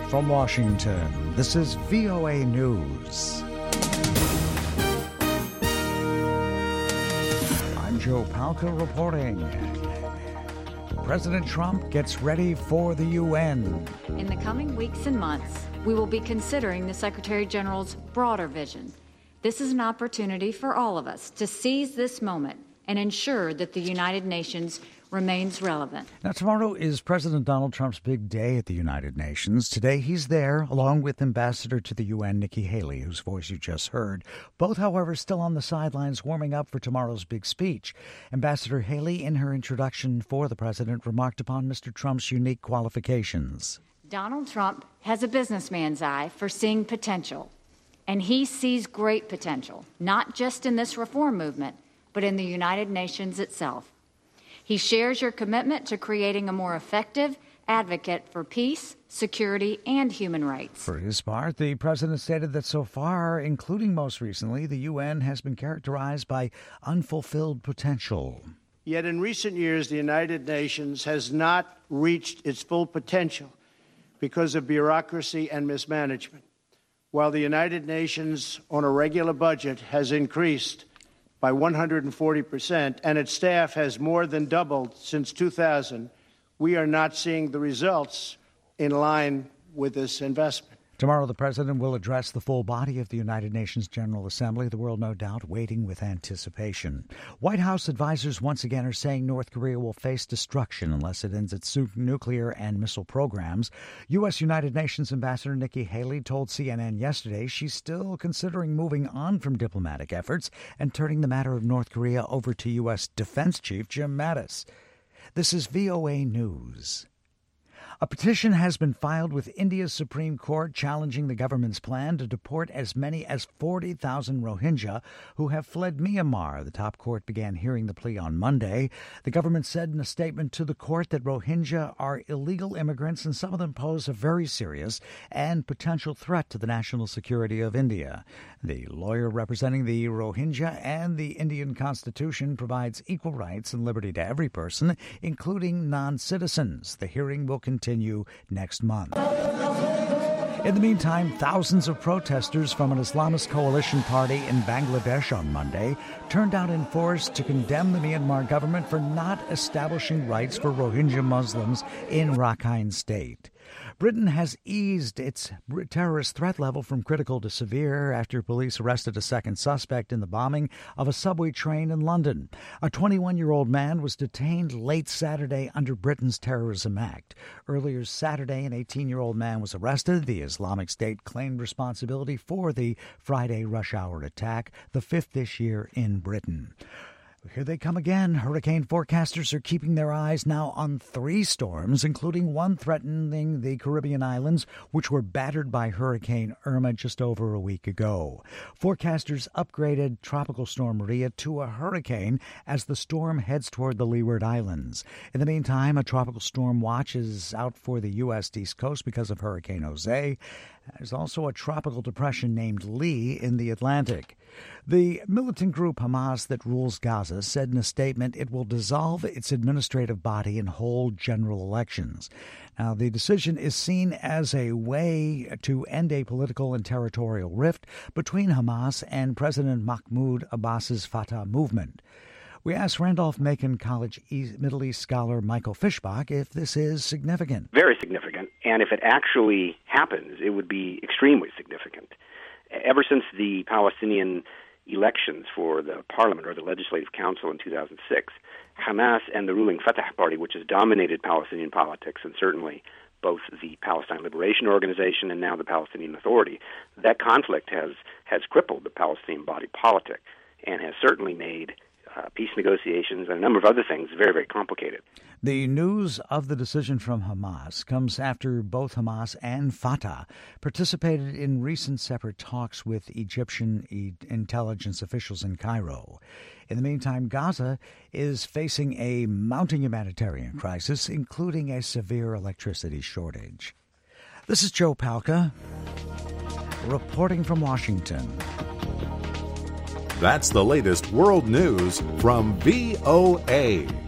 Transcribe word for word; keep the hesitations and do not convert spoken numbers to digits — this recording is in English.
from Washington, this is V O A News. I'm Joe Palca reporting. President Trump gets ready for the U N. In the coming weeks and months, we will be considering the Secretary General's broader vision. This is an opportunity for all of us to seize this moment and ensure that the United Nations remains relevant. Now, tomorrow is President Donald Trump's big day at the United Nations. Today, he's there, along with Ambassador to the U N, Nikki Haley, whose voice you just heard. Both, however, still on the sidelines warming up for tomorrow's big speech. Ambassador Haley, in her introduction for the president, remarked upon Mister Trump's unique qualifications. Donald Trump has a businessman's eye for seeing potential, and he sees great potential, not just in this reform movement, but in the United Nations itself. He shares your commitment to creating a more effective advocate for peace, security, and human rights. For his part, the president stated that so far, including most recently, the U N has been characterized by unfulfilled potential. Yet in recent years, the United Nations has not reached its full potential because of bureaucracy and mismanagement. While the United Nations on a regular budget has increased by one hundred forty percent, and its staff has more than doubled since two thousand, we are not seeing the results in line with this investment. Tomorrow, the president will address the full body of the United Nations General Assembly, the world no doubt waiting with anticipation. White House advisors once again are saying North Korea will face destruction unless it ends its nuclear and missile programs. U S. United Nations Ambassador Nikki Haley told C N N yesterday she's still considering moving on from diplomatic efforts and turning the matter of North Korea over to U S. Defense Chief Jim Mattis. This is V O A News. A petition has been filed with India's Supreme Court challenging the government's plan to deport as many as forty thousand Rohingya who have fled Myanmar. The top court began hearing the plea on Monday. The government said in a statement to the court that Rohingya are illegal immigrants and some of them pose a very serious and potential threat to the national security of India. The lawyer representing the Rohingya and the Indian Constitution provides equal rights and liberty to every person, including non-citizens. The hearing will continue Continue next month. In the meantime, thousands of protesters from an Islamist coalition party in Bangladesh on Monday turned out in force to condemn the Myanmar government for not establishing rights for Rohingya Muslims in Rakhine State. Britain has eased its terrorist threat level from critical to severe after police arrested a second suspect in the bombing of a subway train in London. A twenty-one-year-old man was detained late Saturday under Britain's Terrorism Act. Earlier Saturday, an eighteen-year-old man was arrested. The Islamic State claimed responsibility for the Friday rush hour attack, the fifth this year in Britain. Here they come again. Hurricane forecasters are keeping their eyes now on three storms, including one threatening the Caribbean islands, which were battered by Hurricane Irma just over a week ago. Forecasters upgraded Tropical Storm Maria to a hurricane as the storm heads toward the Leeward Islands. In the meantime, a tropical storm watch is out for the U S East Coast because of Hurricane Jose. There's also a tropical depression named Lee in the Atlantic. The militant group Hamas that rules Gaza said in a statement it will dissolve its administrative body and hold general elections. Now, the decision is seen as a way to end a political and territorial rift between Hamas and President Mahmoud Abbas's Fatah movement. We asked Randolph-Macon College Middle East scholar Michael Fischbach if this is significant. Very significant, and if it actually happens, it would be extremely significant. Ever since the Palestinian elections for the parliament or the legislative council in two thousand six, Hamas and the ruling Fatah Party, which has dominated Palestinian politics and certainly both the Palestine Liberation Organization and now the Palestinian Authority, that conflict has, has crippled the Palestinian body politic and has certainly made Uh, peace negotiations and a number of other things very, very complicated. The news of the decision from Hamas comes after both Hamas and Fatah participated in recent separate talks with Egyptian e- intelligence officials in Cairo. In the meantime, Gaza is facing a mounting humanitarian crisis, including a severe electricity shortage. This is Joe Palca, reporting from Washington. That's the latest world news from V O A.